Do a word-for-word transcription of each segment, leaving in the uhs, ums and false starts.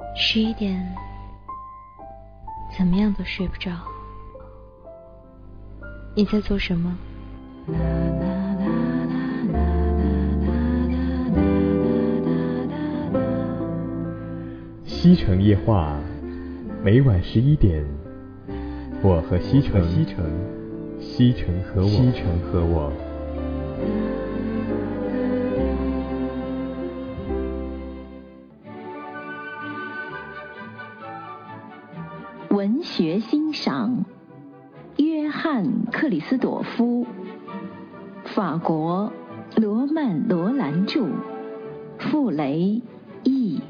十一点，怎么样都睡不着。你在做什么？ 西城夜话，每晚十一点，我和西城，西城，西城和我，西城和我。 文学欣赏，约翰·克里斯朵夫，法国，罗曼·罗兰著，傅雷译。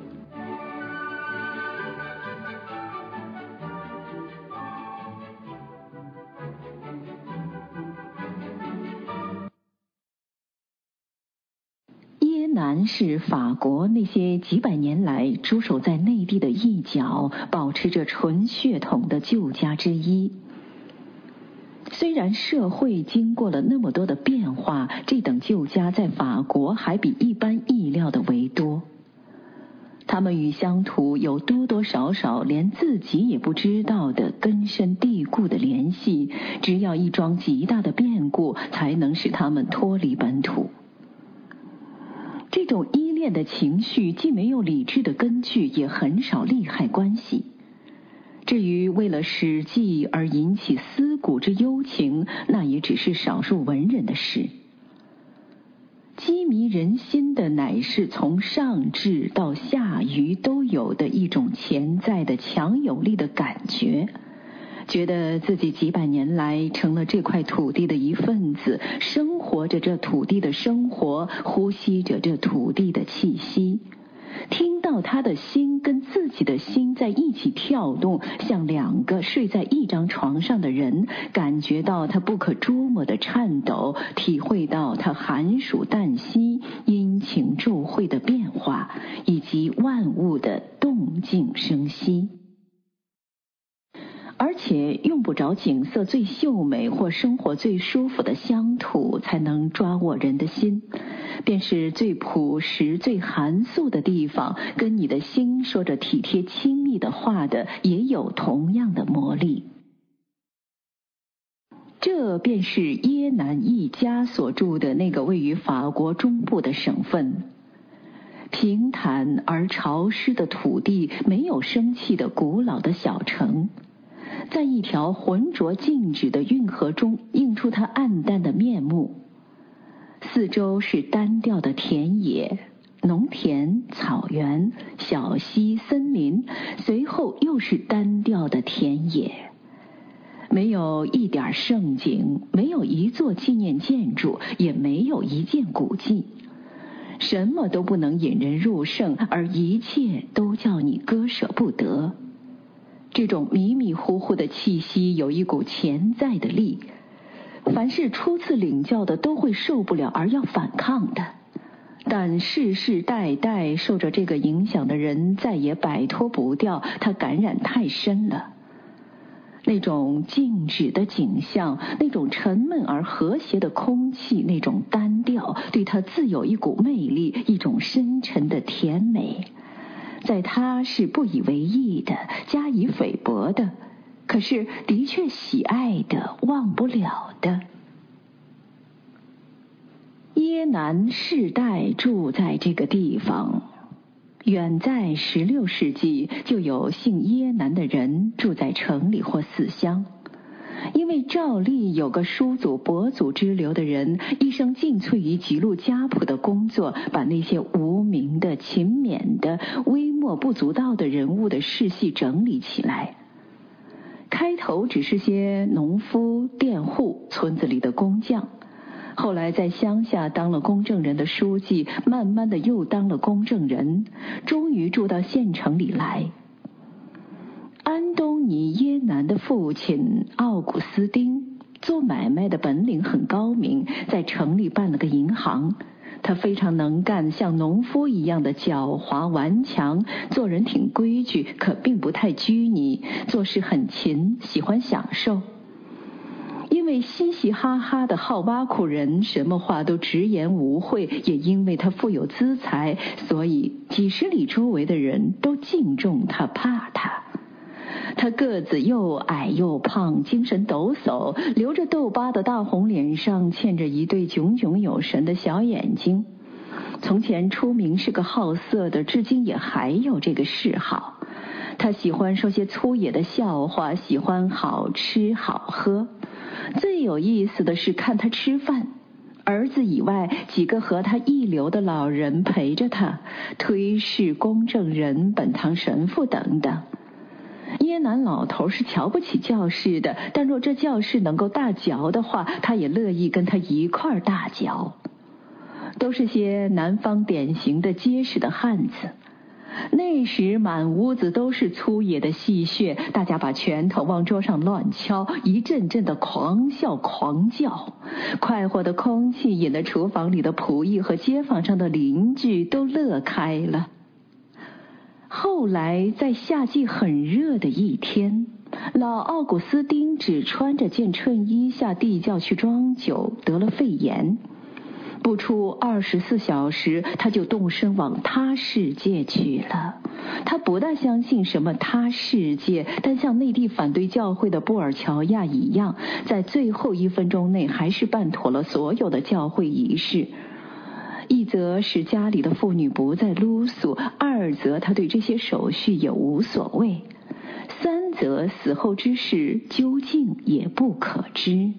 耶南是法国那些几百年来驻守在内地的一角，保持着纯血统的旧家之一。虽然社会经过了那么多的变化，这等旧家在法国还比一般意料的为多。他们与乡土有多多少少连自己也不知道的根深蒂固的联系，只要一桩极大的变故，才能使他们脱离本土。这种依恋的情绪既没有理智的根据，也很少利害关系。至于为了史记而引起思古之幽情，那也只是少数文人的事。激迷人心的乃是从上至到下愚都有的一种潜在的强有力的感觉，觉得自己几百年来成了这块土地的一份子，生活着这土地的生活，呼吸着这土地的气息，听到他的心跟自己的心在一起跳动，像两个睡在一张床上的人，感觉到他不可捉摸的颤抖，体会到他寒暑旦夕、阴晴昼晦的变化，以及万物的动静生息。而且用不着景色最秀美或生活最舒服的乡土才能抓握人的心，便是最朴实最寒素的地方，跟你的心说着体贴亲密的话的，也有同样的魔力。这便是耶南一家所住的那个位于法国中部的省份。平坦而潮湿的土地，没有生气的古老的小城，在一条浑浊静止的运河中映出它暗淡的面目。四周是单调的田野，农田、草原、小溪、森林，随后又是单调的田野。没有一点盛景，没有一座纪念建筑，也没有一件古迹，什么都不能引人入胜，而一切都叫你割舍不得。这种迷迷糊糊的气息有一股潜在的力，凡是初次领教的都会受不了而要反抗的，但世世代代受着这个影响的人再也摆脱不掉，它感染太深了。那种静止的景象，那种沉闷而和谐的空气，那种单调，对它自有一股魅力，一种深沉的甜美。在他是不以为意的，加以菲薄的，可是的确喜爱的，忘不了的。耶南世代住在这个地方，远在十六世纪就有姓耶南的人住在城里或四乡。因为照例有个叔祖伯祖之流的人，一生尽瘁于记录家谱的工作，把那些无名的、勤勉的、微末不足道的人物的事迹整理起来。开头只是些农夫、佃户、村子里的工匠，后来在乡下当了公证人的书记，慢慢的又当了公证人，终于住到县城里来。安东尼耶南的父亲奥古斯丁做买卖的本领很高明，在城里办了个银行。他非常能干，像农夫一样的狡猾顽强，做人挺规矩，可并不太拘泥，做事很勤，喜欢享受。因为嘻嘻哈哈的好挖苦人，什么话都直言无讳，也因为他富有资财，所以几十里周围的人都敬重他，怕他。他个子又矮又胖，精神抖擞，留着痘疤的大红脸上嵌着一对炯炯有神的小眼睛。从前出名是个好色的，至今也还有这个嗜好。他喜欢说些粗野的笑话，喜欢好吃好喝。最有意思的是看他吃饭，儿子以外几个和他一流的老人陪着他，推事公证人、本堂神父等等。耶南老头是瞧不起教士的，但若这教士能够大嚼的话，他也乐意跟他一块大嚼。都是些南方典型的结实的汉子。那时满屋子都是粗野的戏谑，大家把拳头往桌上乱敲，一阵阵的狂笑狂叫。快活的空气引得厨房里的仆役和街坊上的邻居都乐开了。后来在夏季很热的一天，老奥古斯丁只穿着件衬衣下地窖去装酒，得了肺炎。不出二十四小时，他就动身往他世界去了。他不大相信什么他世界，但像内地反对教会的布尔乔亚一样，在最后一分钟内还是办妥了所有的教会仪式。一则使家里的妇女不再撸俗，二则他对这些手续也无所谓，三则死后之事究竟也不可知。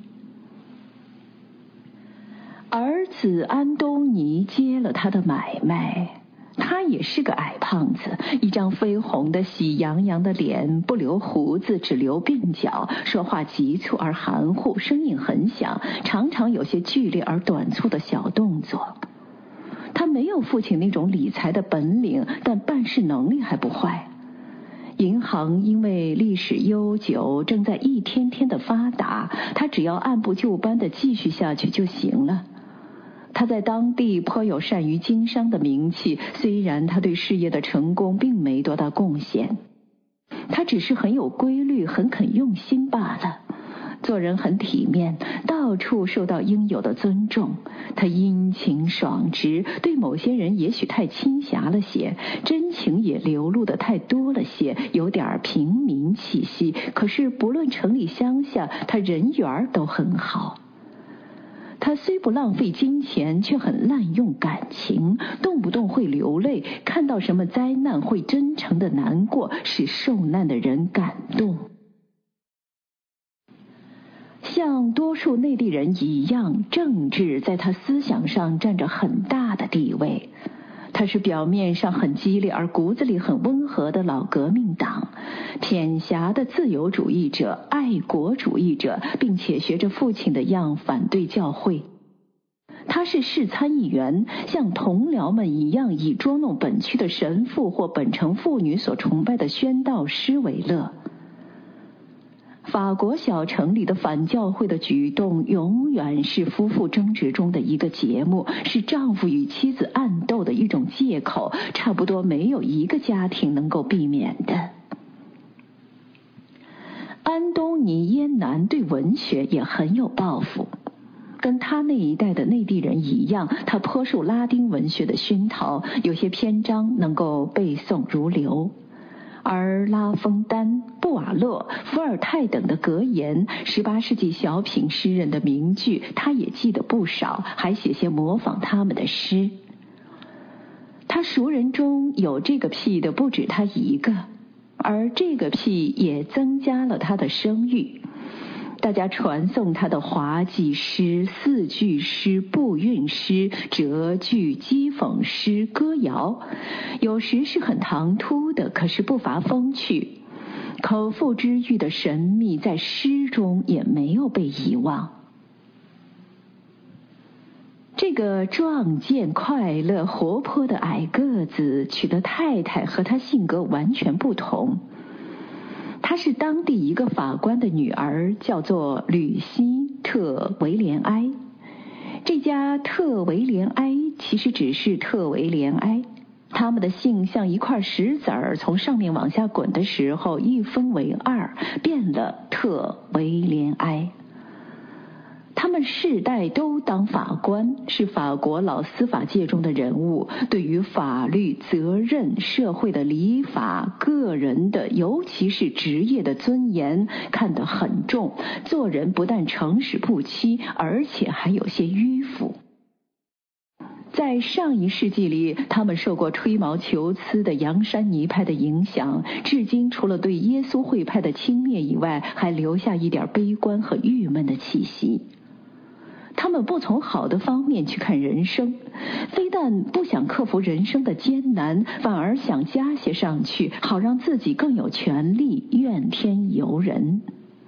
儿子安东尼接了他的买卖，他也是个矮胖子，一张绯红的喜洋洋的脸，不留胡子，只留鬓角，说话急促而含糊，声音很响，常常有些剧烈而短促的小动作。他没有父亲那种理财的本领，但办事能力还不坏。银行因为历史悠久，正在一天天的发达，他只要按部就班的继续下去就行了。他在当地颇有善于经商的名气，虽然他对事业的成功并没多大贡献，他只是很有规律，很肯用心罢了。做人很体面，到处受到应有的尊重。他殷勤爽直，对某些人也许太亲狭了些，真情也流露得太多了些，有点平民气息。可是不论城里乡下，他人缘都很好。他虽不浪费金钱，却很滥用感情，动不动会流泪，看到什么灾难会真诚的难过，使受难的人感动。像多数内地人一样，政治在他思想上占着很大的地位。他是表面上很激烈而骨子里很温和的老革命党，偏狭的自由主义者、爱国主义者，并且学着父亲的样反对教会。他是市参议员，像同僚们一样以捉弄本区的神父或本城妇女所崇拜的宣道师为乐。法国小城里的反教会的举动永远是夫妇争执中的一个节目，是丈夫与妻子暗斗的一种借口，差不多没有一个家庭能够避免的。安东尼耶南对文学也很有抱负，跟他那一代的内地人一样，他颇受拉丁文学的熏陶，有些篇章能够背诵如流。而拉封丹、布瓦洛、伏尔泰等的格言，十八世纪小品诗人的名句，他也记得不少，还写些模仿他们的诗。他熟人中有这个癖的不止他一个，而这个癖也增加了他的声誉。大家传颂他的滑稽诗、四句诗、步韵诗、折句、讥讽诗、歌谣，有时是很唐突的，可是不乏风趣。口腹之欲的神秘在诗中也没有被遗忘。这个壮健、快乐、活泼的矮个子娶的太太和他性格完全不同。她是当地一个法官的女儿，叫做吕西·特维连埃。这家特维连埃其实只是特维连埃，他们的姓像一块石子儿从上面往下滚的时候一分为二，变了特维连埃。 他们世代都当法官，是法国老司法界中的人物，对于法律、责任、社会的礼法、个人的尤其是职业的尊严看得很重，做人不但诚实不欺，而且还有些迂腐。在上一世纪里，他们受过吹毛求疵的扬山尼派的影响，至今除了对耶稣会派的轻蔑以外，还留下一点悲观和郁闷的气息。他们不从好的方面去看人生，非但不想克服人生的艰难，反而想加些上去，好让自己更有权利怨天尤人。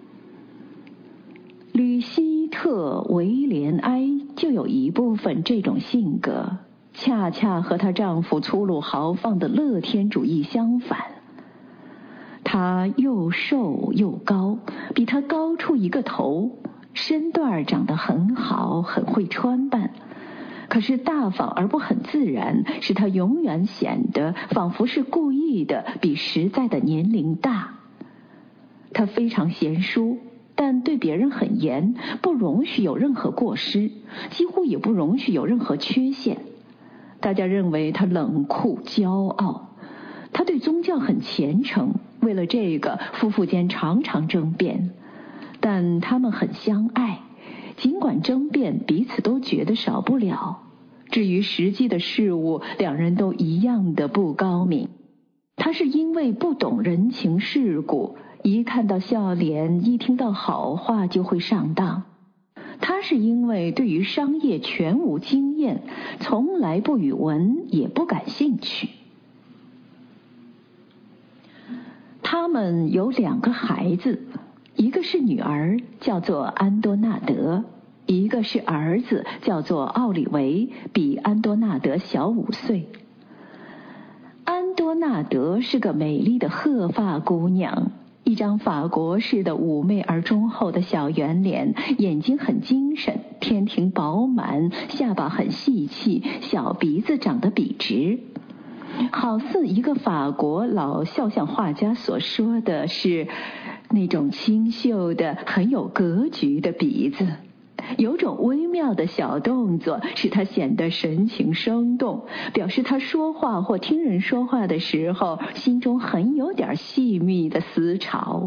吕希特·维廉埃就有一部分这种性格，恰恰和她丈夫粗鲁豪放的乐天主义相反。她又瘦又高，比他高出一个头，身段长得很好，很会穿扮，可是大方而不很自然，使她永远显得仿佛是故意的，比实在的年龄大。她非常贤淑，但对别人很严，不容许有任何过失，几乎也不容许有任何缺陷。大家认为他冷酷骄傲，他对宗教很虔诚，为了这个夫妇间常常争辩，但他们很相爱，尽管争辩彼此都觉得少不了。至于实际的事物，两人都一样的不高明。他是因为不懂人情世故，一看到笑脸，一听到好话就会上当。他是因为对于商业全无经验，从来不语文，也不感兴趣。他们有两个孩子，一个是女儿，叫做安多纳德，一个是儿子，叫做奥里维，比安多纳德小五岁。安多纳德是个美丽的褐发姑娘，一张法国式的妩媚而忠厚的小圆脸，眼睛很精神，天庭饱满，下巴很细气，小鼻子长得笔直，好似一个法国老肖像画家所说的是那种清秀的很有格局的鼻子。有种微妙的小动作使他显得神情生动，表示他说话或听人说话的时候，心中很有点细密的思潮。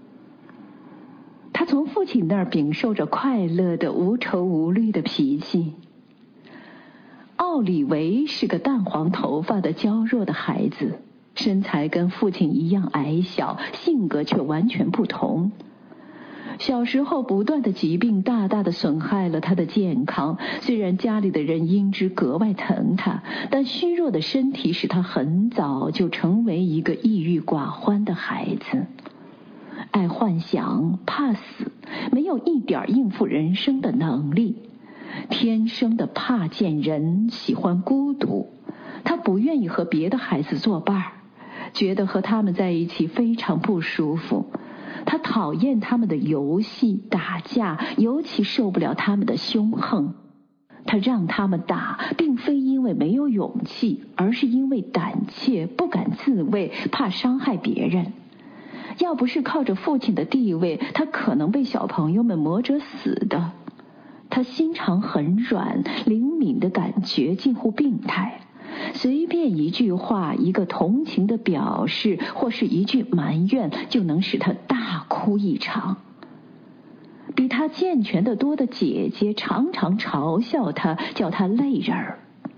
他从父亲那儿禀受着快乐的无愁无虑的脾气。奥里维是个淡黄头发的娇弱的孩子，身材跟父亲一样矮小，性格却完全不同。小时候不断的疾病大大的损害了他的健康，虽然家里的人因之格外疼他，但虚弱的身体使他很早就成为一个抑郁寡欢的孩子，爱幻想，怕死，没有一点应付人生的能力，天生的怕见人，喜欢孤独。他不愿意和别的孩子作伴，觉得和他们在一起非常不舒服。他讨厌他们的游戏、打架，尤其受不了他们的凶横。他让他们打，并非因为没有勇气，而是因为胆怯，不敢自卫，怕伤害别人。要不是靠着父亲的地位，他可能被小朋友们磨着死的。他心肠很软，灵敏的感觉近乎病态。随便一句话，一个同情的表示，或是一句埋怨，就能使他大哭一场。比他健全的多的姐姐常常嘲笑他，叫他累人儿。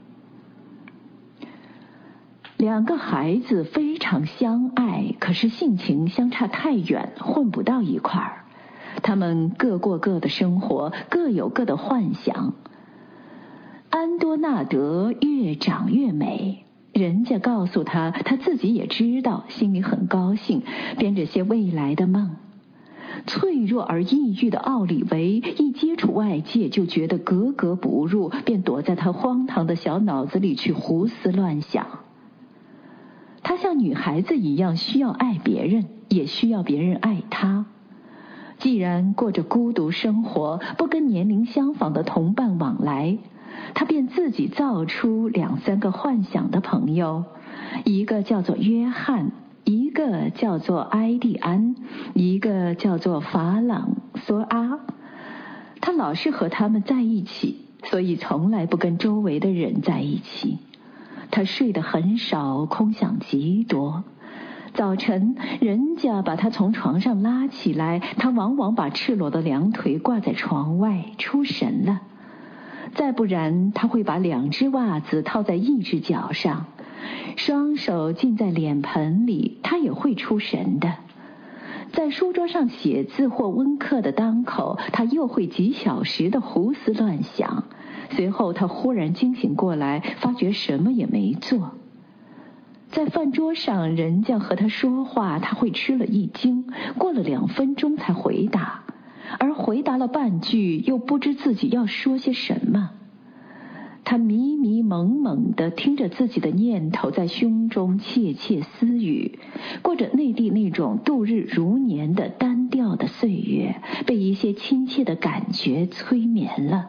两个孩子非常相爱，可是性情相差太远，混不到一块儿。他们各过各的生活，各有各的幻想。安多纳德越长越美，人家告诉他，他自己也知道，心里很高兴，编着些未来的梦。脆弱而抑郁的奥里维一接触外界就觉得格格不入，便躲在他荒唐的小脑子里去胡思乱想。他像女孩子一样需要爱别人，也需要别人爱他。既然过着孤独生活，不跟年龄相仿的同伴往来，他便自己造出两三个幻想的朋友，一个叫做约翰，一个叫做埃蒂安，一个叫做法朗索阿。 他老是和他们在一起，所以从来不跟周围的人在一起。他睡得很少，空想极多。早晨人家把他从床上拉起来，他往往把赤裸的两腿挂在床外，出神了。再不然他会把两只袜子套在一只脚上，双手浸在脸盆里，他也会出神的。在书桌上写字或温课的当口，他又会几小时的胡思乱想，随后他忽然惊醒过来，发觉什么也没做。在饭桌上人家和他说话，他会吃了一惊，过了两分钟才回答，而回答了半句又不知自己要说些什么。他迷迷蒙蒙地听着自己的念头在胸中窃窃私语，过着内地那种度日如年的单调的岁月，被一些亲切的感觉催眠了。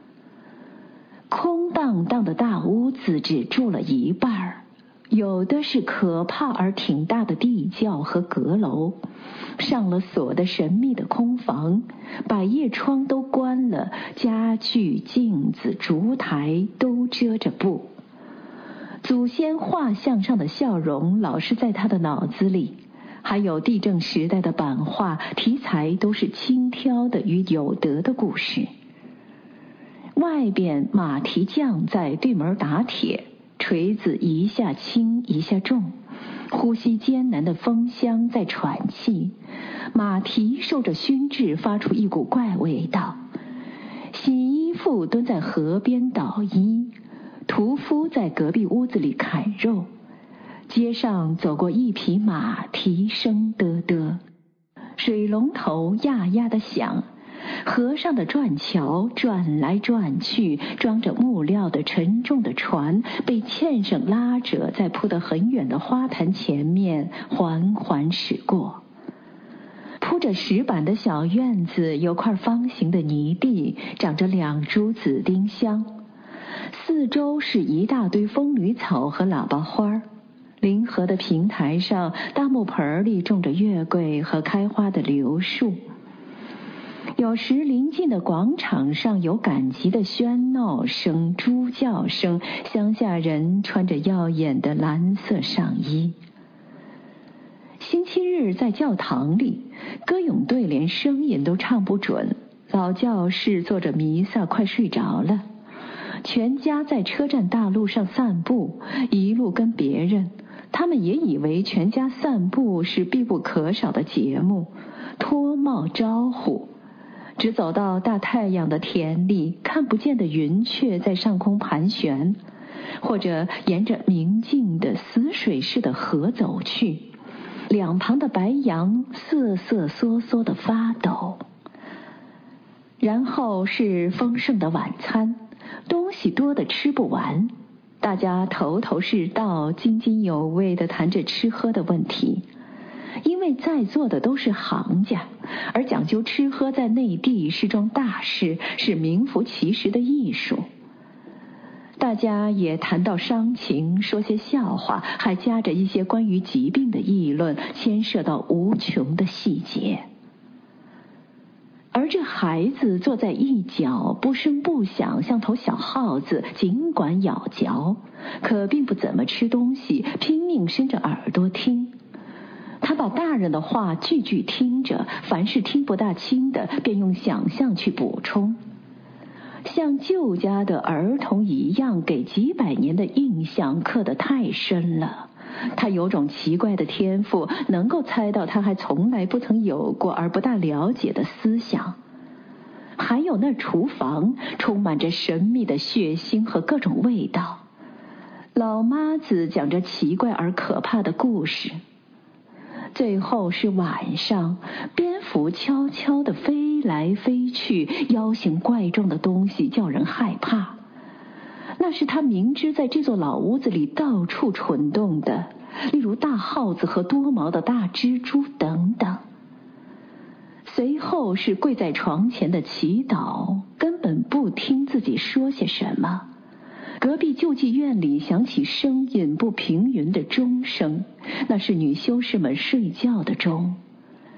空荡荡的大屋子只住了一半，有的是可怕而挺大的地窖和阁楼，上了锁的神秘的空房，百叶窗都关了，家具、镜子、烛台都遮着布。祖先画像上的笑容老是在他的脑子里，还有地震时代的版画，题材都是轻佻的与有德的故事。外边马蹄匠在对门打铁，锤子一下轻一下重，呼吸艰难的风箱在喘气，马蹄受着熏制发出一股怪味道。洗衣妇蹲在河边捣衣，屠夫在隔壁屋子里砍肉，街上走过一匹马，蹄声嘚嘚，水龙头呀呀地响，河上的转桥转来转去，装着木料的沉重的船被纤绳拉着，在铺得很远的花坛前面缓缓驶过。铺着石板的小院子有块方形的泥地，长着两株紫丁香，四周是一大堆风吕草和喇叭花。临河的平台上，大木盆里种着月桂和开花的柳树。有时临近的广场上有赶集的喧闹声、猪叫声，乡下人穿着耀眼的蓝色上衣。星期日在教堂里，歌咏队连声音都唱不准，老教士做着弥撒快睡着了。全家在车站大路上散步，一路跟别人，他们也以为全家散步是必不可少的节目，脱帽招呼。只走到大太阳的田里，看不见的云雀在上空盘旋，或者沿着明净的死水似的河走去，两旁的白杨瑟瑟缩缩地发抖。然后是丰盛的晚餐，东西多得吃不完，大家头头是道、津津有味地谈着吃喝的问题。因为在座的都是行家，而讲究吃喝在内地是桩大事，是名副其实的艺术。大家也谈到伤情，说些笑话，还夹着一些关于疾病的议论，牵涉到无穷的细节。而这孩子坐在一角，不声不响，像头小耗子，尽管咬嚼，可并不怎么吃东西，拼命伸着耳朵听。他把大人的话句句听着，凡是听不大清的，便用想象去补充。像旧家的儿童一样，给几百年的印象刻得太深了。他有种奇怪的天赋，能够猜到他还从来不曾有过而不大了解的思想。还有那厨房，充满着神秘的血腥和各种味道。老妈子讲着奇怪而可怕的故事。最后是晚上，蝙蝠悄悄地飞来飞去，妖形怪状的东西叫人害怕。那是他明知在这座老屋子里到处蠢动的，例如大耗子和多毛的大蜘蛛等等。随后是跪在床前的祈祷，根本不听自己说些什么。隔壁救济院里响起声音不平匀的钟声，那是女修士们睡觉的钟。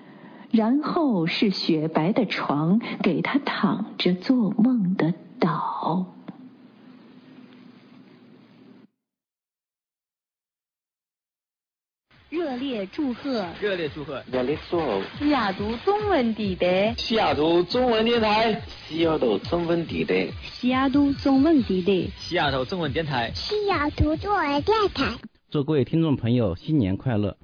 然后是雪白的床，给他躺着做梦的岛。 热烈祝贺！ 热烈祝贺！ 热烈祝贺！ 西雅图中文地带， 西雅图中文电台，西雅图中文地带， 西雅图中文地带， 西雅图中文电台， 西雅图中文电台。 祝各位听众朋友新年快乐！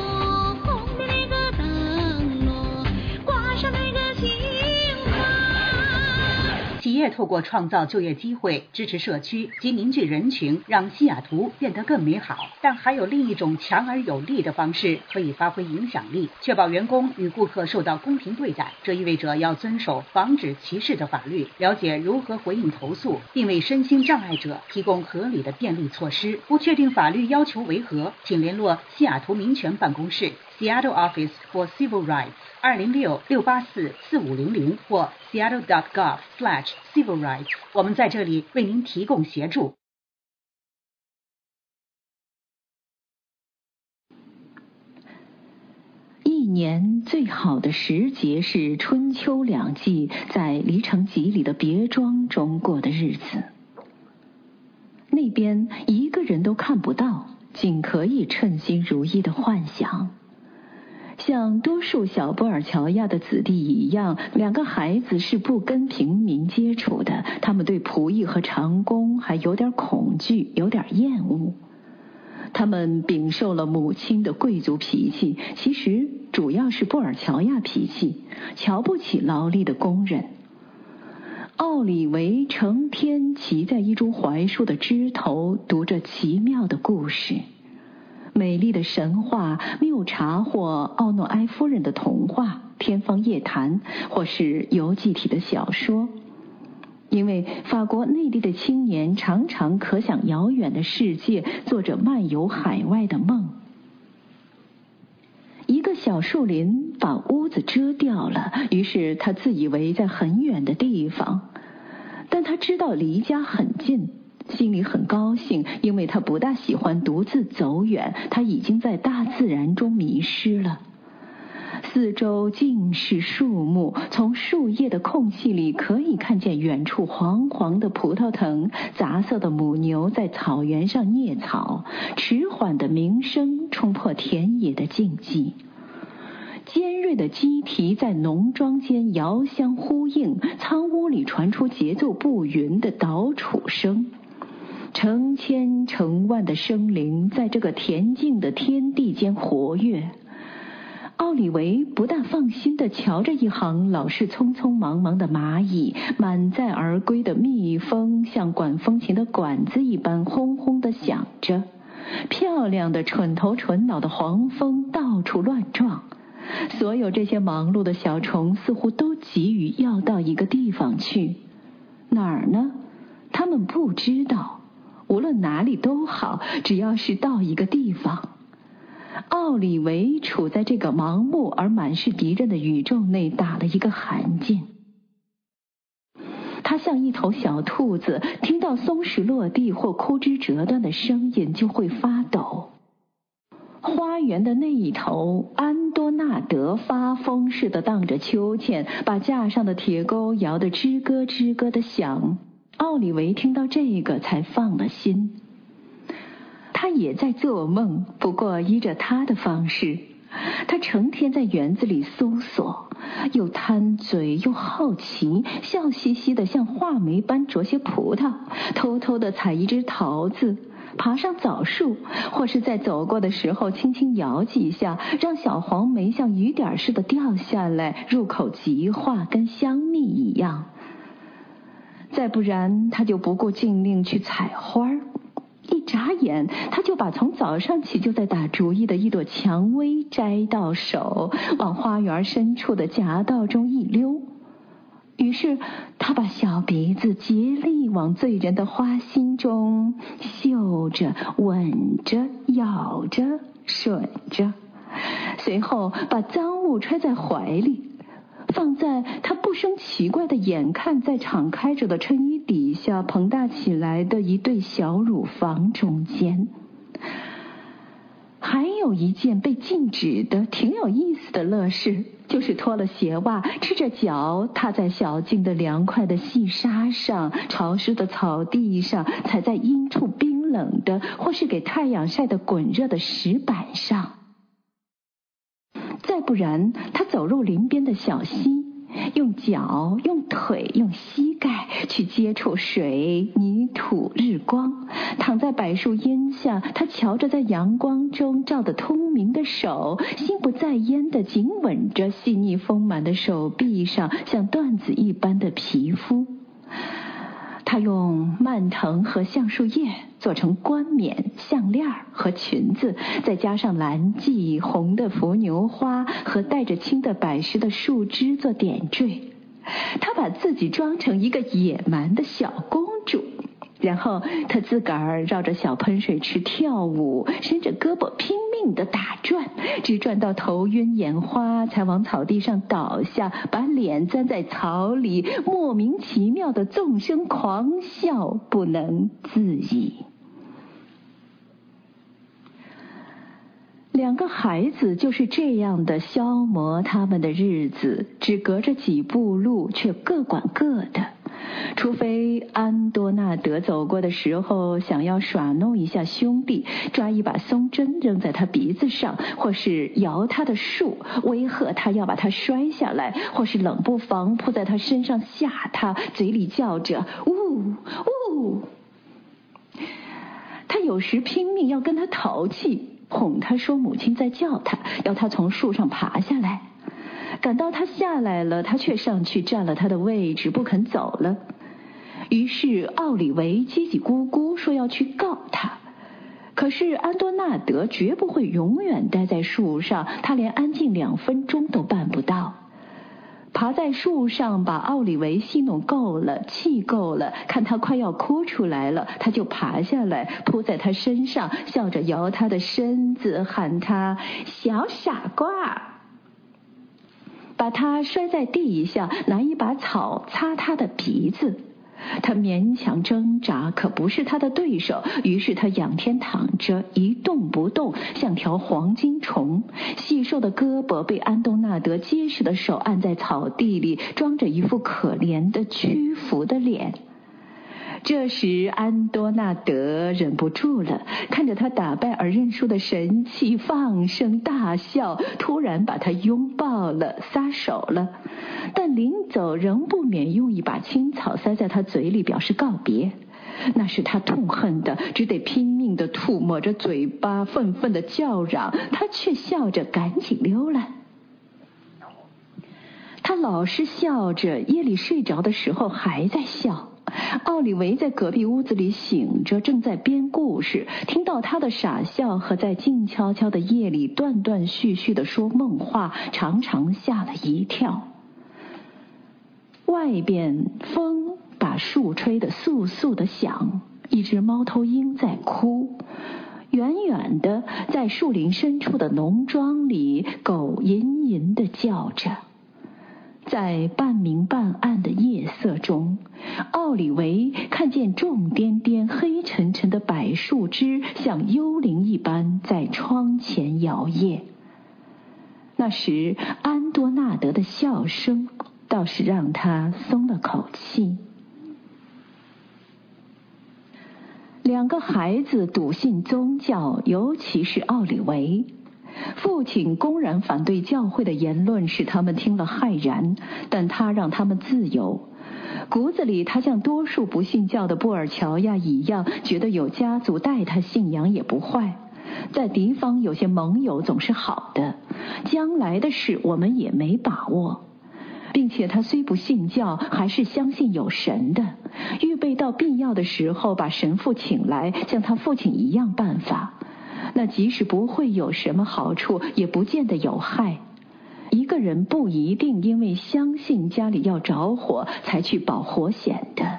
企业透过创造就业机会、支持社区及凝聚人群，让西雅图变得更美好。但还有另一种强而有力的方式可以发挥影响力，确保员工与顾客受到公平对待。这意味着要遵守防止歧视的法律，了解如何回应投诉，并为身心障碍者提供合理的便利措施。不确定法律要求为何，请联络西雅图民权办公室 Seattle Office for Civil Rights 二零六六八四四五零零或 seattle dot gov slash civil rights。我们在这里为您提供协助。 一年最好的时节是春秋两季在离城集里的别庄中过的日子。那边一个人都看不到，仅可以称心如意的幻想。像多数小布尔乔亚的子弟一样，两个孩子是不跟平民接触的，他们对仆役和长工还有点恐惧，有点厌恶。他们禀受了母亲的贵族脾气，其实主要是布尔乔亚脾气，瞧不起劳力的工人。奥里维成天骑在一株槐树的枝头，读着奇妙的故事。美丽的神话、谬茶或奥诺埃夫人的童话、天方夜谭，或是游记体的小说。因为法国内地的青年常常可想遥远的世界，做着漫游海外的梦。一个小树林把屋子遮掉了，于是他自以为在很远的地方，但他知道离家很近，心里很高兴，因为他不大喜欢独自走远，他已经在大自然中迷失了。四周尽是树木，从树叶的空隙里可以看见远处黄黄的葡萄藤，杂色的母牛在草原上啮草，迟缓的鸣声冲破田野的静寂。尖锐的鸡蹄在农庄间遥相呼应，仓屋里传出节奏不匀的捣杵声。成千成万的生灵在这个恬静的天地间活跃。奥里维不大放心地瞧着一行老是匆匆忙忙的蚂蚁，满载而归的蜜蜂像管风琴的管子一般轰轰地响着，漂亮的蠢头蠢脑的黄蜂到处乱撞。所有这些忙碌的小虫似乎都急于要到一个地方去，哪儿呢？他们不知道，无论哪里都好，只要是到一个地方。奥里维处在这个盲目而满是敌人的宇宙内打了一个寒噤。他像一头小兔子，听到松石落地或枯枝折断的声音就会发抖。花园的那一头，安多纳德发疯似的荡着秋千，把架上的铁钩摇得吱咯吱咯的响。奥里维听到这个才放了心。他也在做梦，不过依着他的方式。他成天在园子里搜索，又贪嘴又好奇，笑嘻嘻的像画眉般啄些葡萄，偷偷的采一只桃子，爬上枣树，或是在走过的时候轻轻摇几下，让小黄莓像雨点似的掉下来，入口即化，跟香蜜一样。再不然他就不顾禁令去采花，一眨眼他就把从早上起就在打主意的一朵蔷薇摘到手，往花园深处的夹道中一溜。于是他把小鼻子竭力往醉人的花心中嗅着、吻着、咬着、吮着，随后把赃物揣在怀里，放在他不生奇怪的眼看在敞开着的衬衣底下膨大起来的一对小乳房中间。还有一件被禁止的挺有意思的乐事，就是脱了鞋袜，赤着脚踏在小径的凉快的细沙上，潮湿的草地上，踩在阴处冰冷的或是给太阳晒得滚热的石板上。再不然，他走入林边的小溪，用脚、用腿、用膝盖去接触水、泥土、日光。躺在柏树荫下，他瞧着在阳光中照得通明的手，心不在焉地紧吻着细腻丰满的手臂上像缎子一般的皮肤。他用蔓藤和橡树叶做成冠冕、项链和裙子，再加上蓝髻、红的伏牛花和带着青的柏石的树枝做点缀。他把自己装成一个野蛮的小公主，然后他自个儿绕着小喷水池跳舞，伸着胳膊拼命地打转，直转到头晕眼花，才往草地上倒下，把脸钻在草里，莫名其妙的纵声狂笑，不能自已。两个孩子就是这样的消磨他们的日子，只隔着几步路，却各管各的。除非安多纳德走过的时候想要耍弄一下兄弟，抓一把松针扔在他鼻子上，或是摇他的树，威吓他要把他摔下来，或是冷不防扑在他身上吓他，嘴里叫着呜呜。他有时拼命要跟他淘气，哄他说母亲在叫他，要他从树上爬下来。赶到他下来了，他却上去占了他的位置，不肯走了。于是奥里维叽叽咕咕说要去告他，可是安多纳德绝不会永远待在树上，他连安静两分钟都办不到。爬在树上把奥里维戏弄够了，气够了，看他快要哭出来了，他就爬下来扑在他身上，笑着摇他的身子，喊他小傻瓜，把他摔在地下，拿一把草擦他的鼻子。他勉强挣扎，可不是他的对手，于是他仰天躺着，一动不动，像条黄金虫。细瘦的胳膊被安东纳德结实的手按在草地里，装着一副可怜的屈服的脸。这时安多纳德忍不住了，看着他打败而认输的神气，放声大笑，突然把他拥抱了，撒手了。但临走仍不免用一把青草塞在他嘴里表示告别。那是他痛恨的，只得拼命地吐抹着嘴巴，愤愤地叫嚷，他却笑着赶紧溜了。他老是笑着，夜里睡着的时候还在笑。奥里维在隔壁屋子里醒着，正在编故事，听到他的傻笑和在静悄悄的夜里断断续续地说梦话，常常吓了一跳。外边风把树吹得簌簌地响，一只猫头鹰在哭。远远的，在树林深处的农庄里，狗吟吟地叫着。在半明半暗的夜色中，奥里维看见重颠颠黑沉沉的柏树枝像幽灵一般在窗前摇曳。那时安多纳德的笑声倒是让他松了口气。两个孩子笃信宗教，尤其是奥里维。父亲公然反对教会的言论使他们听了骇然，但他让他们自由。骨子里他像多数不信教的布尔乔亚一样，觉得有家族带他信仰也不坏，在敌方有些盟友总是好的，将来的事我们也没把握。并且他虽不信教，还是相信有神的，预备到必要的时候把神父请来，像他父亲一样办法。那即使不会有什么好处，也不见得有害。一个人不一定因为相信家里要着火才去保火险的。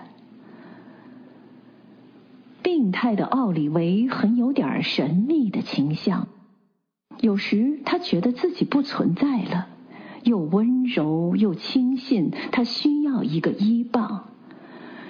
病态的奥里维很有点神秘的倾向，有时他觉得自己不存在了，又温柔又轻信，他需要一个依傍。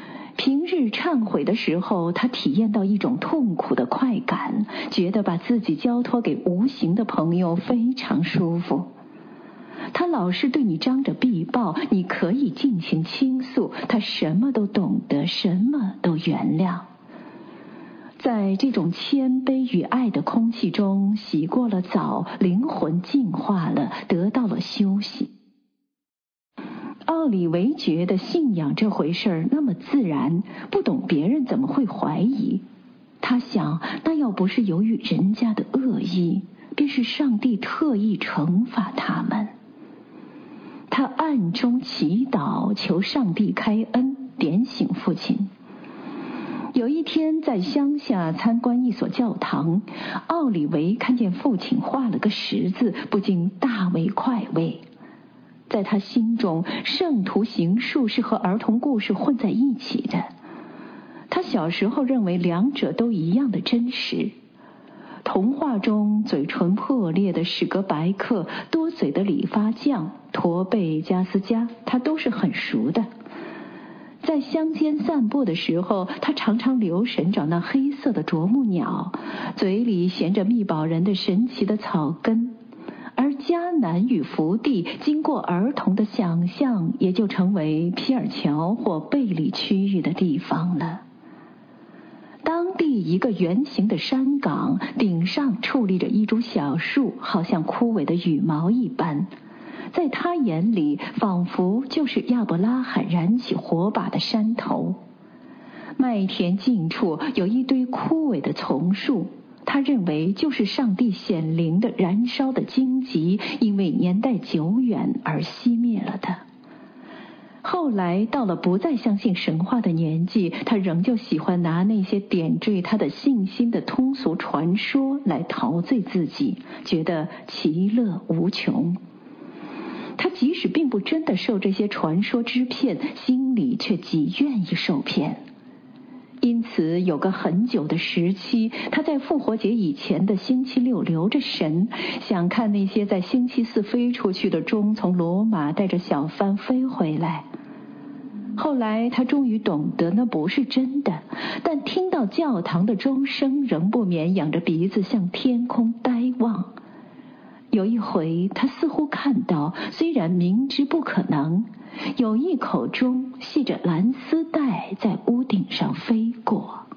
平日忏悔的时候，他体验到一种痛苦的快感，觉得把自己交托给无形的朋友非常舒服。他老是对你张着臂抱，你可以尽情倾诉，他什么都懂得，什么都原谅。在这种谦卑与爱的空气中洗过了澡，灵魂净化了，得到了休息。奥里维觉得信仰这回事儿那么自然，不懂别人怎么会怀疑。他想，那要不是由于人家的恶意，便是上帝特意惩罚他们。他暗中祈祷，求上帝开恩，点醒父亲。有一天在乡下参观一所教堂，奥里维看见父亲画了个十字，不禁大为快慰。在他心中，圣徒行述是和儿童故事混在一起的。他小时候认为两者都一样的真实。童话中嘴唇破裂的史格白克、多嘴的理发匠、驼背加斯加，他都是很熟的。在乡间散步的时候，他常常留神找那黑色的啄木鸟，嘴里衔着密保人的神奇的草根。而迦南与福地经过儿童的想象，也就成为皮尔桥或贝里区域的地方了。当地一个圆形的山岗，顶上矗立着一株小树，好像枯萎的羽毛一般。在他眼里，仿佛就是亚伯拉罕燃起火把的山头。麦田近处有一堆枯萎的丛树，他认为就是上帝显灵的燃烧的荆棘，因为年代久远而熄灭了的。后来到了不再相信神话的年纪，他仍旧喜欢拿那些点缀他的信心的通俗传说来陶醉自己，觉得其乐无穷。他即使并不真的受这些传说之骗，心里却极愿意受骗。因此有个很久的时期，他在复活节以前的星期六留着神，想看那些在星期四飞出去的钟从罗马带着小帆飞回来。后来他终于懂得那不是真的，但听到教堂的钟声，仍不免仰着鼻子向天空呆望。有一回他似乎看到，虽然明知不可能，有一口钟系着蓝丝带在屋顶上飞过。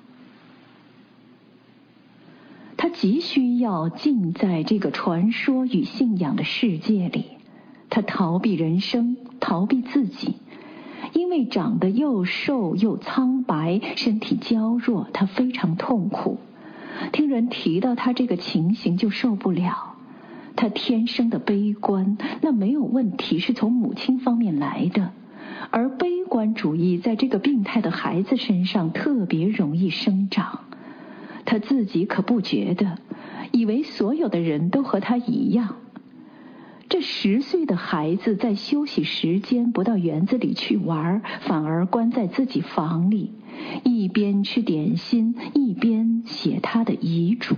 他急需要浸在这个传说与信仰的世界里，他逃避人生，逃避自己。因为长得又瘦又苍白，身体娇弱，他非常痛苦。听人提到他这个情形就受不了。他天生的悲观，那没有问题，是从母亲方面来的。而悲观主义在这个病态的孩子身上特别容易生长。他自己可不觉得，以为所有的人都和他一样。这十岁的孩子在休息时间不到园子里去玩，反而关在自己房里，一边吃点心，一边写他的遗嘱。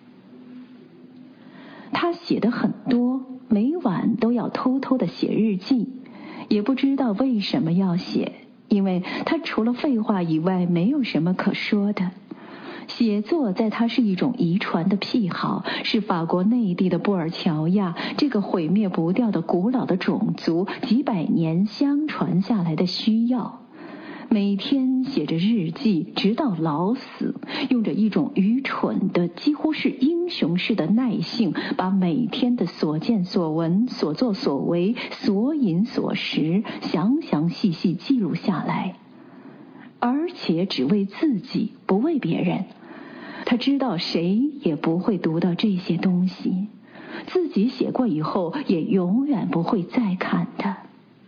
他写的很多，每晚都要偷偷的写日记，也不知道为什么要写，因为他除了废话以外没有什么可说的。写作在他是一种遗传的癖好，是法国内地的布尔乔亚这个毁灭不掉的古老的种族几百年相传下来的需要。每天写着日记，直到老死，用着一种愚蠢的几乎是英雄式的耐性，把每天的所见所闻、所作所为、所饮所食详详细细记录下来，而且只为自己，不为别人。他知道谁也不会读到这些东西，自己写过以后也永远不会再看的。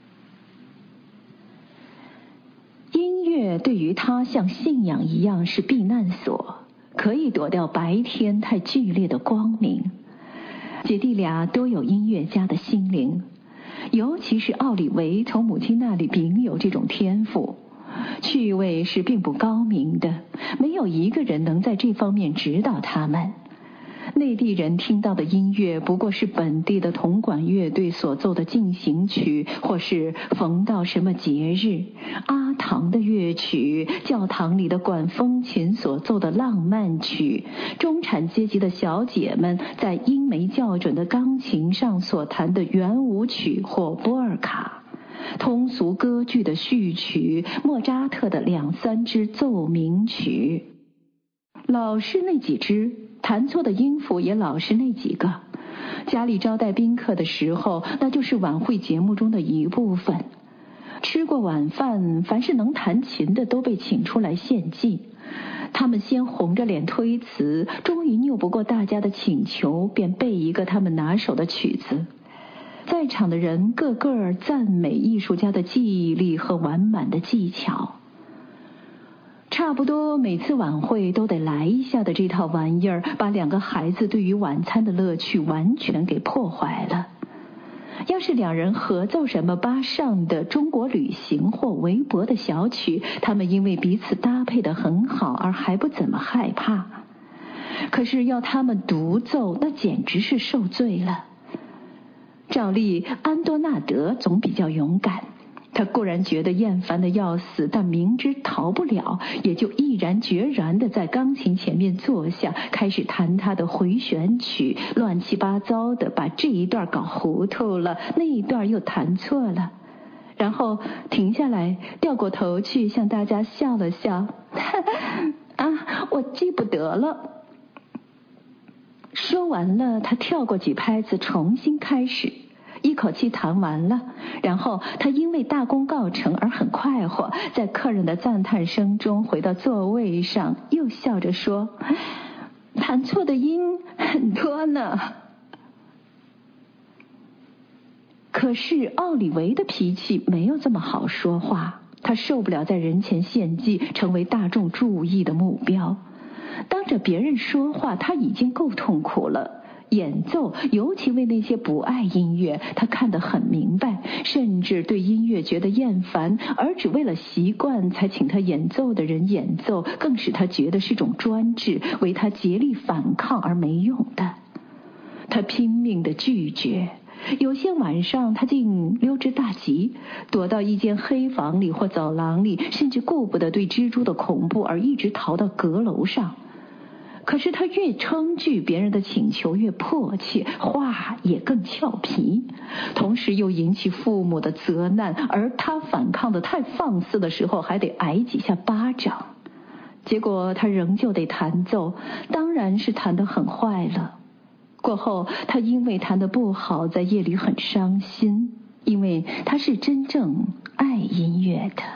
音乐对于他像信仰一样是避难所，可以躲掉白天太剧烈的光明。姐弟俩都有音乐家的心灵，尤其是奥里维从母亲那里秉有这种天赋。趣味是并不高明的，没有一个人能在这方面指导他们。 内地人听到的音乐不过是本地的铜管乐队所奏的进行曲，或是逢到什么节日阿唐的乐曲，教堂里的管风琴所奏的浪漫曲，中产阶级的小姐们在音没校准的钢琴上所弹的圆舞曲或波尔卡，通俗歌剧的序曲，莫扎特的两三支奏鸣曲。老是那几支，弹错的音符也老是那几个。家里招待宾客的时候，那就是晚会节目中的一部分。吃过晚饭，凡是能弹琴的都被请出来献技。他们先红着脸推辞，终于拗不过大家的请求，便背一个他们拿手的曲子。在场的人个个赞美艺术家的记忆力和完满的技巧。差不多每次晚会都得来一下的这套玩意儿，把两个孩子对于晚餐的乐趣完全给破坏了。要是两人合奏什么巴尚的中国旅行或韦伯的小曲，他们因为彼此搭配得很好而还不怎么害怕。可是要他们独奏，那简直是受罪了。照例安多纳德总比较勇敢，他固然觉得厌烦的要死，但明知逃不了，也就毅然决然地在钢琴前面坐下，开始弹他的回旋曲，乱七八糟的把这一段搞糊涂了，那一段又弹错了，然后停下来，掉过头去向大家笑了笑啊，我记不得了。说完了，他跳过几拍子重新开始，一口气弹完了，然后他因为大功告成而很快活，在客人的赞叹声中回到座位上，又笑着说，弹错的音很多呢。可是奥里维的脾气没有这么好说话，他受不了在人前献技，成为大众注意的目标。当着别人说话他已经够痛苦了，演奏，尤其为那些不爱音乐，他看得很明白，甚至对音乐觉得厌烦，而只为了习惯才请他演奏的人演奏，更使他觉得是种专制，为他竭力反抗而没用的。他拼命地拒绝，有些晚上他竟溜之大吉，躲到一间黑房里或走廊里，甚至顾不得对蜘蛛的恐怖而一直逃到阁楼上。可是他越称拒别人的请求越迫切，话也更俏皮，同时又引起父母的责难，而他反抗得太放肆的时候还得挨几下巴掌。结果他仍旧得弹奏，当然是弹得很坏了。过后他因为弹得不好，在夜里很伤心，因为他是真正爱音乐的。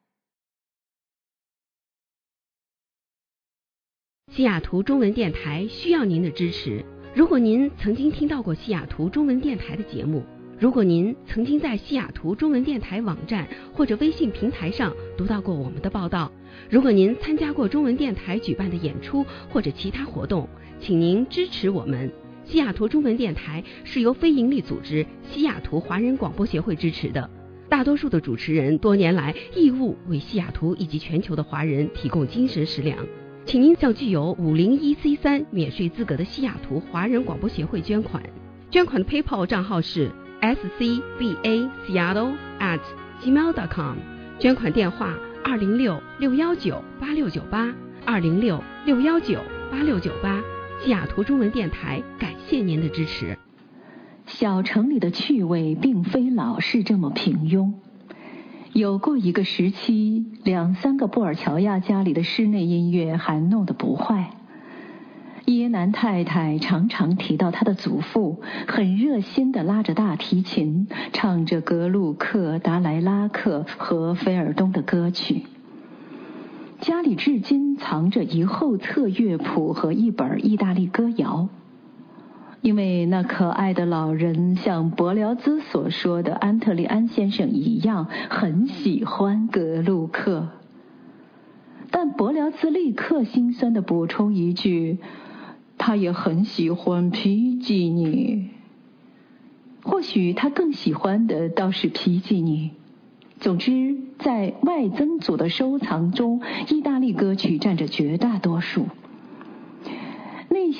西雅图中文电台需要您的支持。如果您曾经听到过西雅图中文电台的节目，如果您曾经在西雅图中文电台网站或者微信平台上读到过我们的报道，如果您参加过中文电台举办的演出或者其他活动，请您支持我们。西雅图中文电台是由非营利组织西雅图华人广播协会支持的，大多数的主持人多年来义务为西雅图以及全球的华人提供精神食粮。请您向具有五零一 C 三 免税资格的西雅图华人广播协会捐款，捐款的 PayPal 账号是 s c b a seattle at gmail dot com， 捐款电话二零六六一九八六九八二零六六一九八六九八。西雅图中文电台感谢您的支持。 小城里的趣味并非老是这么平庸。有过一个时期，两三个布尔乔亚家里的室内音乐还弄得不坏。耶南太太常常提到她的祖父，很热心地拉着大提琴，唱着格鲁克、达莱拉克和菲尔东的歌曲。家里至今藏着一后册乐谱和一本意大利歌谣。因为那可爱的老人像伯辽兹所说的安特利安先生一样，很喜欢格鲁克。但伯辽兹立刻心酸地补充一句，他也很喜欢皮吉尼。或许他更喜欢的倒是皮吉尼。总之，在外曾祖的收藏中，意大利歌曲占着绝大多数。那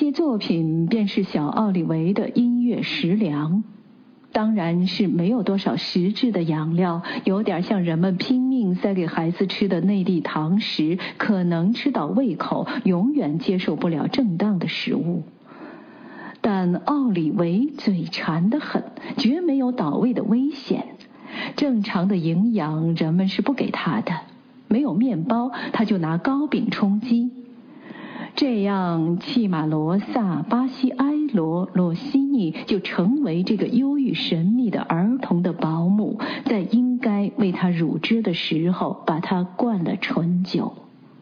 些作品便是小奥利维的音乐食粮，当然是没有多少实质的养料，有点像人们拼命塞给孩子吃的内地堂食，可能吃到胃口，永远接受不了正当的食物。但奥利维嘴馋得很，绝没有倒胃的危险。正常的营养人们是不给他的，没有面包他就拿糕饼充饥。这样契马罗萨、巴西埃罗、罗西尼就成为这个忧郁神秘的儿童的保姆，在应该为他乳汁的时候把他灌了醇酒。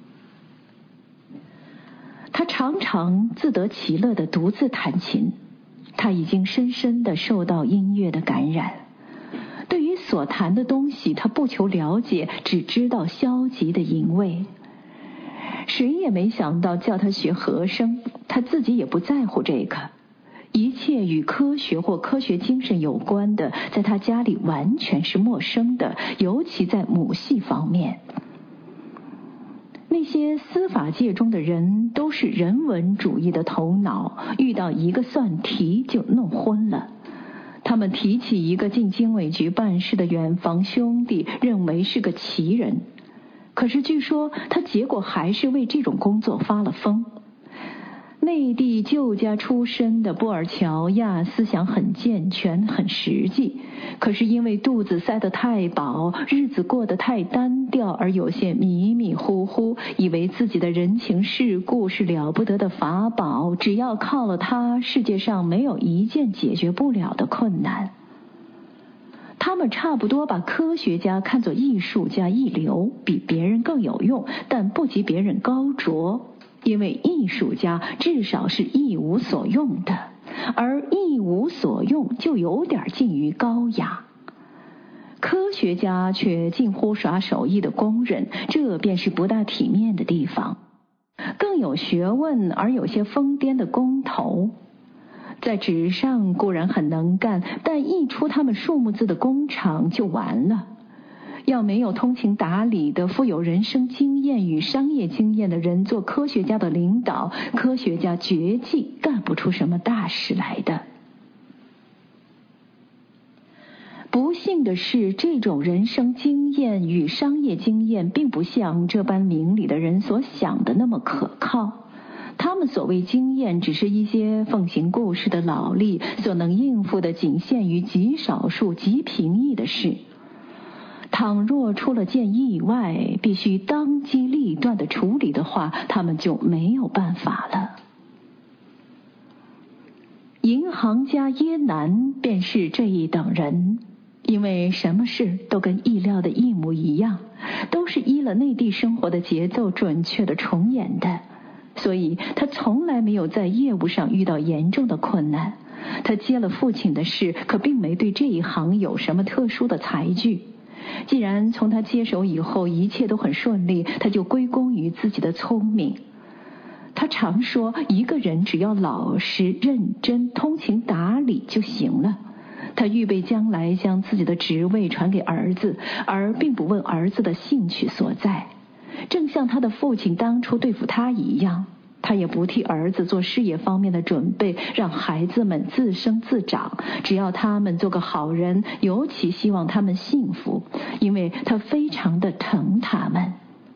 他常常自得其乐地独自弹琴，他已经深深地受到音乐的感染。对于所弹的东西，他不求了解，只知道消极的淫味。谁也没想到叫他学和声，他自己也不在乎这个。一切与科学或科学精神有关的，在他家里完全是陌生的，尤其在母系方面。那些司法界中的人都是人文主义的头脑，遇到一个算题就弄昏了。他们提起一个进经纬局办事的远房兄弟，认为是个奇人，可是据说他结果还是为这种工作发了疯。内地旧家出身的布尔乔亚思想很健全，很实际，可是因为肚子塞得太饱，日子过得太单调，而有些迷迷糊糊，以为自己的人情世故是了不得的法宝，只要靠了它，世界上没有一件解决不了的困难。他们差不多把科学家看作艺术家一流，比别人更有用，但不及别人高卓。因为艺术家至少是一无所用的，而一无所用就有点近于高雅。科学家却近乎耍手艺的工人，这便是不大体面的地方。更有学问而有些疯癫的工头，在纸上固然很能干，但一出他们数目字的工厂就完了。要没有通情达理的富有人生经验与商业经验的人做科学家的领导，科学家绝技干不出什么大事来的。不幸的是，这种人生经验与商业经验并不像这般明理的人所想的那么可靠。他们所谓经验，只是一些奉行故事的劳力，所能应付的仅限于极少数极平易的事。倘若出了件意外，必须当机立断地处理的话，他们就没有办法了。银行家耶南便是这一等人，因为什么事都跟意料的一模一样，都是依了内地生活的节奏准确地重演的，所以他从来没有在业务上遇到严重的困难。他接了父亲的事，可并没对这一行有什么特殊的才具。既然从他接手以后一切都很顺利，他就归功于自己的聪明。他常说，一个人只要老实、认真、通情达理就行了。他预备将来将自己的职位传给儿子，而并不问儿子的兴趣所在，正像他的父亲当初对付他一样。他也不替儿子做事业方面的准备，让孩子们自生自长，只要他们做个好人，尤其希望他们幸福，因为他非常的疼他们。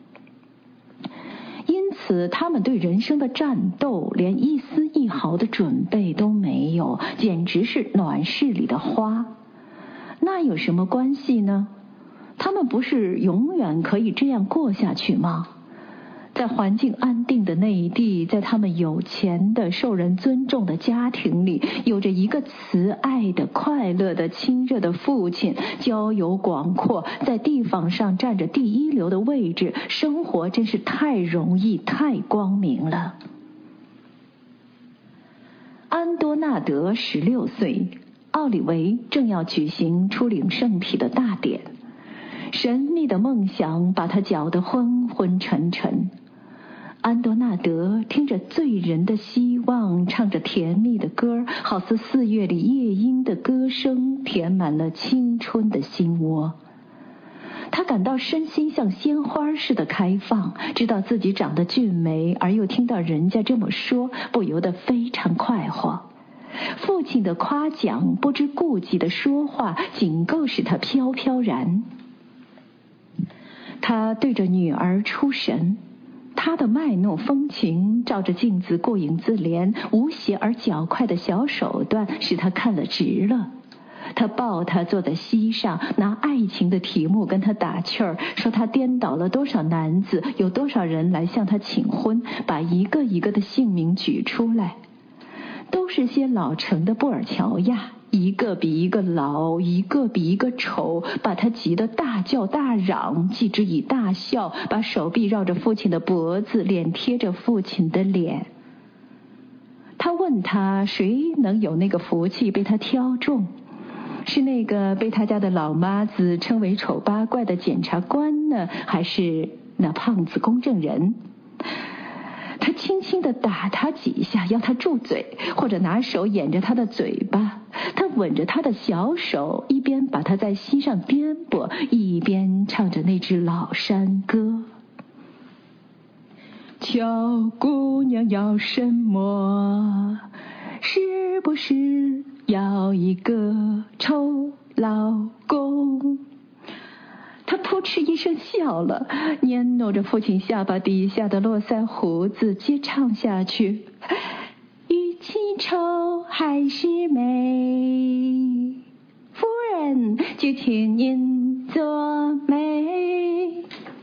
因此他们对人生的战斗连一丝一毫的准备都没有，简直是暖室里的花。那有什么关系呢？他们不是永远可以这样过下去吗？在环境安定的内地，在他们有钱的、受人尊重的家庭里，有着一个慈爱的、快乐的、亲热的父亲，交友广阔，在地方上占着第一流的位置，生活真是太容易、太光明了。安多纳德十六岁，奥利维正要举行出领圣体的大典，神秘的梦想把他搅得昏昏沉沉。安多纳德听着醉人的希望，唱着甜蜜的歌，好似四月里夜莺的歌声，填满了青春的心窝。 他感到身心像鲜花似的开放，知道自己长得俊美，而又听到人家这么说，不由得非常快活。父亲的夸奖，不知顾忌的说话，仅够使他飘飘然。他对着女儿出神，他的卖弄风情，照着镜子过影自怜，无邪而较快的小手段，使他看了直了。他抱她坐在膝上，拿爱情的题目跟她打趣儿，说他颠倒了多少男子，有多少人来向他请婚，把一个一个的姓名举出来，都是些老成的布尔乔亚，一个比一个老，一个比一个丑，把他急得大叫大嚷，继之以大笑，把手臂绕着父亲的脖子，脸贴着父亲的脸。他问他谁能有那个福气被他挑中，是那个被他家的老妈子称为丑八怪的检察官呢，还是那胖子公证人？他轻轻地打他几下，要他住嘴，或者拿手掩着他的嘴巴。他吻着他的小手，一边把他在膝上颠簸，一边唱着那支老山歌。小姑娘要什么？是不是要一个臭老公？他扑哧一声笑了，捏弄着父亲下巴底下的络腮胡子，接唱下去。与其丑还是美，夫人就请您做媒。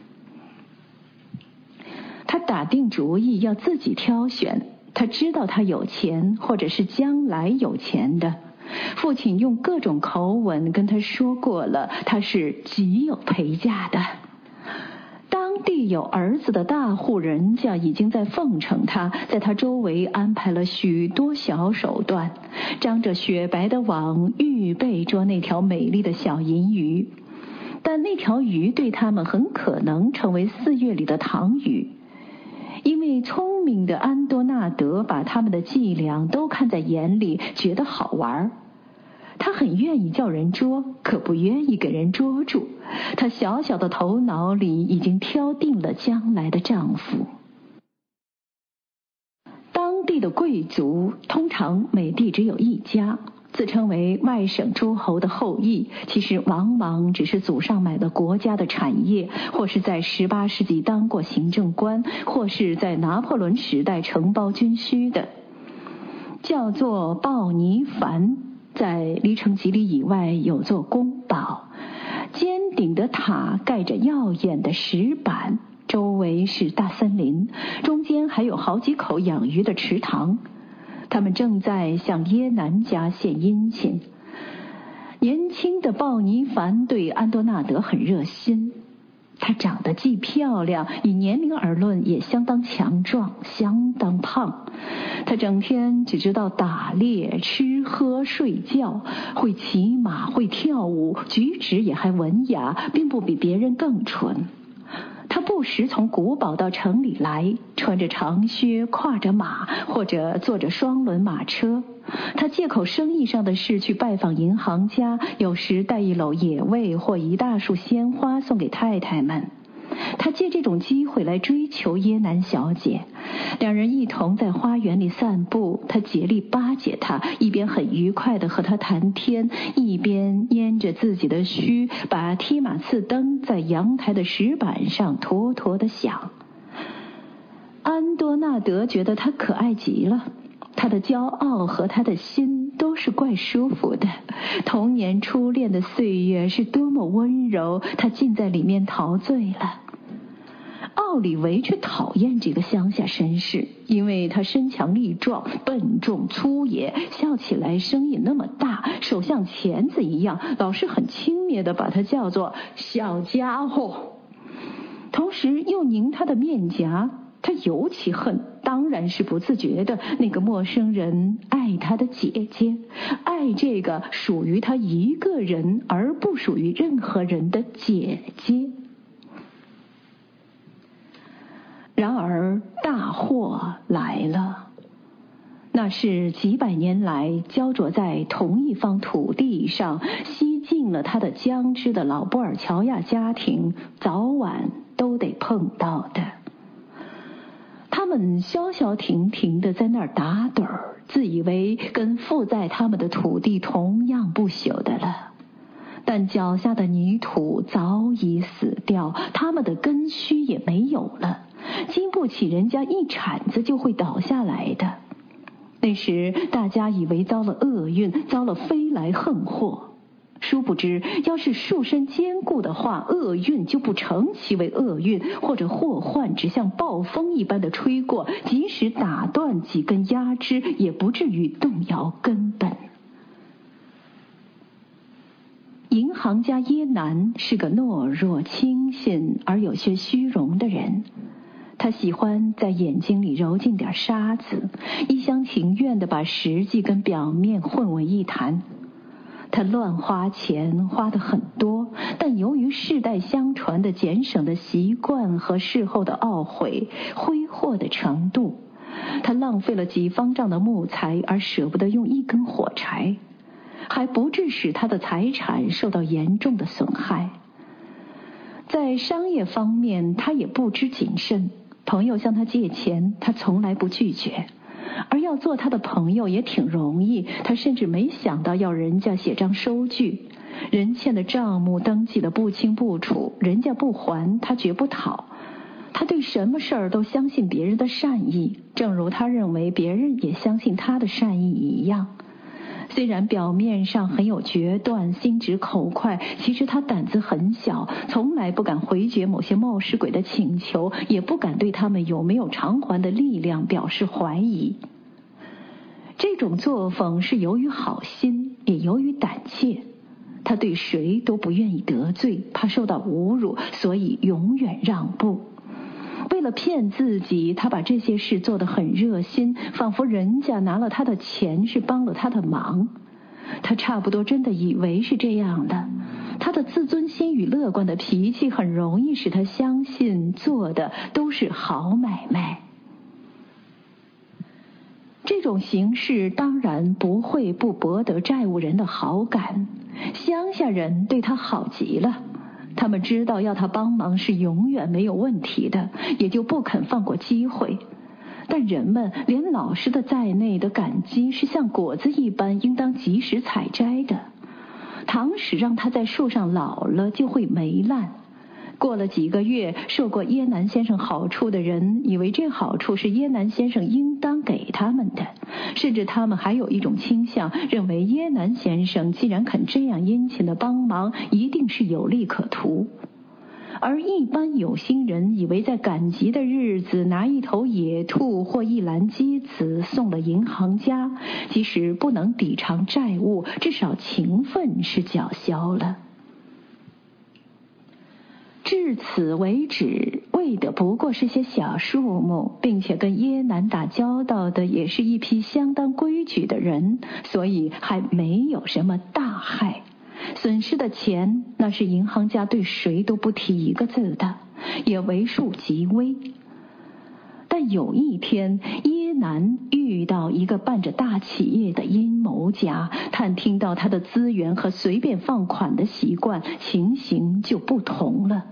他打定主意要自己挑选，他知道他有钱，或者是将来有钱的。父亲用各种口吻跟他说过了，他是极有陪嫁的。当地有儿子的大户人家已经在奉承他，在他周围安排了许多小手段，张着雪白的网，预备捉那条美丽的小银鱼。但那条鱼对他们很可能成为四月里的糖鱼，因为聪明的安多纳德把他们的伎俩都看在眼里，觉得好玩。他很愿意叫人捉，可不愿意给人捉住。他小小的头脑里已经挑定了将来的丈夫。当地的贵族通常每地只有一家，自称为外省诸侯的后裔，其实往往只是祖上买了国家的产业，或是在十八世纪当过行政官，或是在拿破仑时代承包军需的，叫做鲍尼凡。在离城几里以外有座宫堡，尖顶的塔盖着耀眼的石板，周围是大森林，中间还有好几口养鱼的池塘。他们正在向耶南家献殷勤。年轻的鲍尼凡对安多纳德很热心，她长得既漂亮，以年龄而论也相当强壮，相当胖。她整天只知道打猎、吃喝、睡觉，会骑马，会跳舞，举止也还文雅，并不比别人更蠢。他不时从古堡到城里来，穿着长靴，跨着马，或者坐着双轮马车。他借口生意上的事去拜访银行家，有时带一篓野味或一大束鲜花送给太太们。他借这种机会来追求耶南小姐，两人一同在花园里散步，他竭力巴结她，一边很愉快地和她谈天，一边拈着自己的须，把踢马刺灯在阳台的石板上妥妥地响。安多纳德觉得他可爱极了，他的骄傲和他的心都是怪舒服的。童年初恋的岁月是多么温柔，他尽在里面陶醉了。奥里维却讨厌这个乡下绅士，因为他身强力壮，笨重粗野，笑起来声音那么大，手像钳子一样，老是很轻蔑地把他叫做小家伙，同时又拧他的面颊。他尤其恨，当然是不自觉的，那个陌生人爱他的姐姐，爱这个属于他一个人而不属于任何人的姐姐。然而大祸来了，那是几百年来焦灼在同一方土地上，西尽了他的将至的老布尔乔亚家庭早晚都得碰到的。他们消消停停地在那儿打盹儿，自以为跟附在他们的土地同样不朽的了。但脚下的泥土早已死掉，他们的根须也没有了，经不起人家一铲子就会倒下来的。那时大家以为遭了厄运，遭了飞来横祸。殊不知，要是树身坚固的话，厄运就不成其为厄运，或者祸患只像暴风一般的吹过，即使打断几根压枝，也不至于动摇根本。银行家耶南是个懦弱、轻信而有些虚荣的人。他喜欢在眼睛里揉进点沙子，一厢情愿地把实际跟表面混为一谈。他乱花钱，花得很多，但由于世代相传的俭省的习惯和事后的懊悔，挥霍的程度，他浪费了几方丈的木材而舍不得用一根火柴，还不致使他的财产受到严重的损害。在商业方面，他也不知谨慎，朋友向他借钱，他从来不拒绝。而要做他的朋友也挺容易，他甚至没想到要人家写张收据，人欠的账目登记的不清不楚，人家不还他绝不讨。他对什么事儿都相信别人的善意，正如他认为别人也相信他的善意一样。虽然表面上很有决断，心直口快，其实他胆子很小，从来不敢回绝某些冒失鬼的请求，也不敢对他们有没有偿还的力量表示怀疑。这种作风是由于好心，也由于胆怯。他对谁都不愿意得罪，怕受到侮辱，所以永远让步。为了骗自己，他把这些事做得很热心，仿佛人家拿了他的钱是帮了他的忙。他差不多真的以为是这样的。他的自尊心与乐观的脾气很容易使他相信做的都是好买卖。这种形式当然不会不博得债务人的好感，乡下人对他好极了。他们知道要他帮忙是永远没有问题的，也就不肯放过机会。但人们连老师的在内的感激是像果子一般应当及时采摘的，倘使让它在树上老了就会霉烂。过了几个月，受过耶南先生好处的人以为这好处是耶南先生应当给他们的，甚至他们还有一种倾向，认为耶南先生既然肯这样殷勤的帮忙，一定是有利可图。而一般有心人以为在赶集的日子拿一头野兔或一篮鸡子送了银行家，即使不能抵偿债务，至少情分是缴销了。至此为止，为的不过是些小数目，并且跟耶南打交道的也是一批相当规矩的人，所以还没有什么大害。损失的钱，那是银行家对谁都不提一个字的，也为数极微。但有一天，耶南遇到一个办着大企业的阴谋家，探听到他的资源和随便放款的习惯，情形就不同了。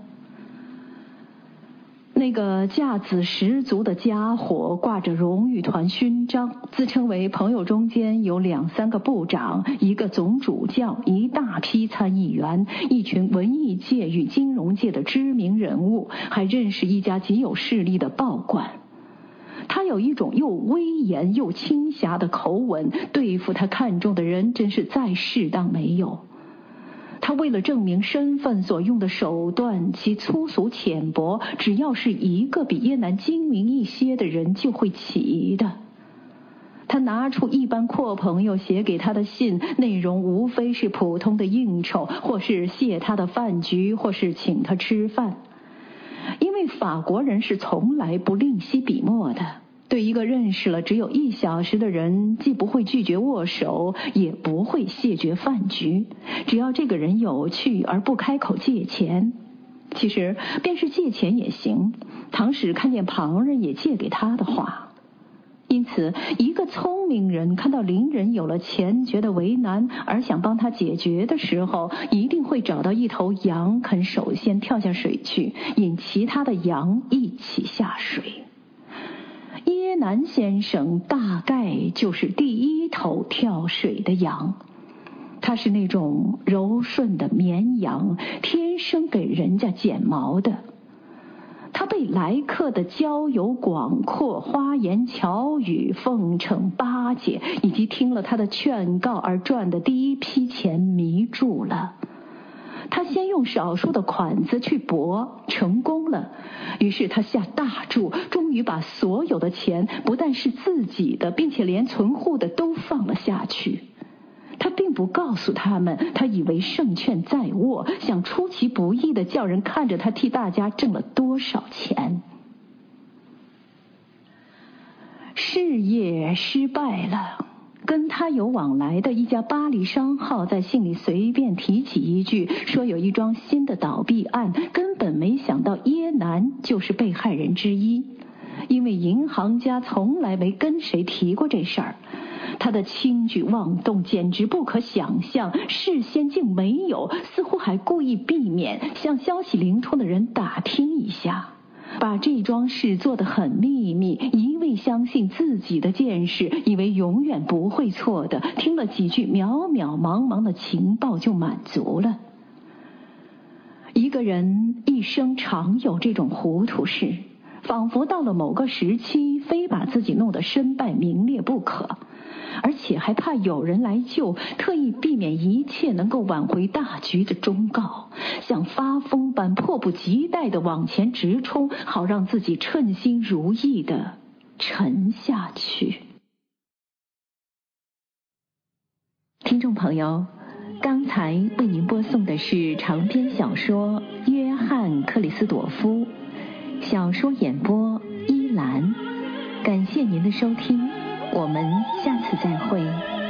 那个架子十足的家伙挂着荣誉团勋章，自称为朋友中间有两三个部长，一个总主教，一大批参议员，一群文艺界与金融界的知名人物，还认识一家极有势力的报馆。他有一种又威严又轻侠的口吻，对付他看中的人真是再适当没有。他为了证明身份所用的手段，其粗俗浅薄，只要是一个比耶南精明一些的人就会起疑的。他拿出一般阔朋友写给他的信，内容无非是普通的应酬，或是谢他的饭局，或是请他吃饭。因为法国人是从来不吝惜笔墨的，对一个认识了只有一小时的人，既不会拒绝握手，也不会谢绝饭局，只要这个人有趣而不开口借钱。其实便是借钱也行，倘使看见旁人也借给他的话。 因此，一个聪明人看到邻人有了钱，觉得为难，而想帮他解决的时候，一定会找到一头羊，肯首先跳下水去，引其他的羊一起下水。耶南先生大概就是第一头跳水的羊，他是那种柔顺的绵羊，天生给人家剪毛的。他被来客的交友广阔、花言巧语、奉承巴结，以及听了他的劝告而赚的第一批钱迷住了。他先用少数的款子去搏，成功了，于是他下大注，终于把所有的钱，不但是自己的，并且连存户的都放了下去。他并不告诉他们，他以为胜券在握，想出其不意地叫人看着他替大家挣了多少钱。事业失败了，跟他有往来的一家巴黎商号在信里随便提起一句，说有一桩新的倒闭案，根本没想到耶南就是被害人之一，因为银行家从来没跟谁提过这事儿。他的轻举妄动简直不可想象，事先竟没有，似乎还故意避免向消息灵通的人打听一下，把这桩事做得很秘密，一味相信自己的见识，以为永远不会错的，听了几句渺渺茫茫的情报就满足了。一个人一生常有这种糊涂事，仿佛到了某个时期，非把自己弄得身败名裂不可，而且还怕有人来救，特意避免一切能够挽回大局的忠告，像发疯般迫不及待地往前直冲，好让自己称心如意地沉下去。听众朋友，刚才为您播送的是长篇小说《约翰·克里斯朵夫》，小说演播依兰。感谢您的收听，我们下次再会。